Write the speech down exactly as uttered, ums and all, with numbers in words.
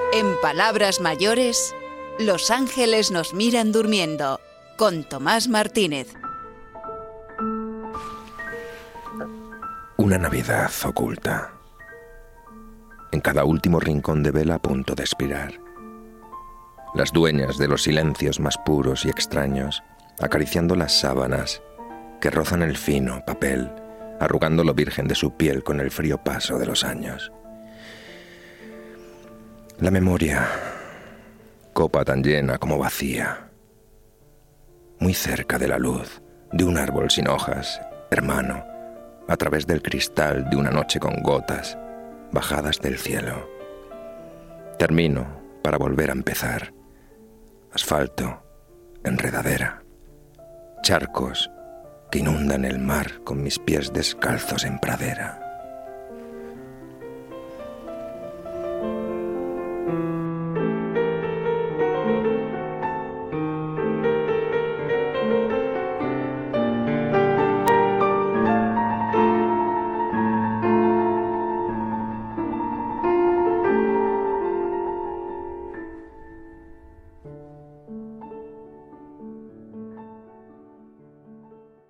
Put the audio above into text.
En palabras mayores, Los ángeles nos miran durmiendo, con Tomás Martínez. Una Navidad oculta. En cada último rincón de vela a punto de expirar. Las dueñas de los silencios más puros y extraños, acariciando las sábanas que rozan el fino papel, arrugando lo virgen de su piel con el frío paso de los años. La memoria, copa tan llena como vacía, muy cerca de la luz de un árbol sin hojas, hermano, a través del cristal de una noche con gotas bajadas del cielo. Termino para volver a empezar. Asfalto, enredadera, charcos que inundan el mar con mis pies descalzos en pradera.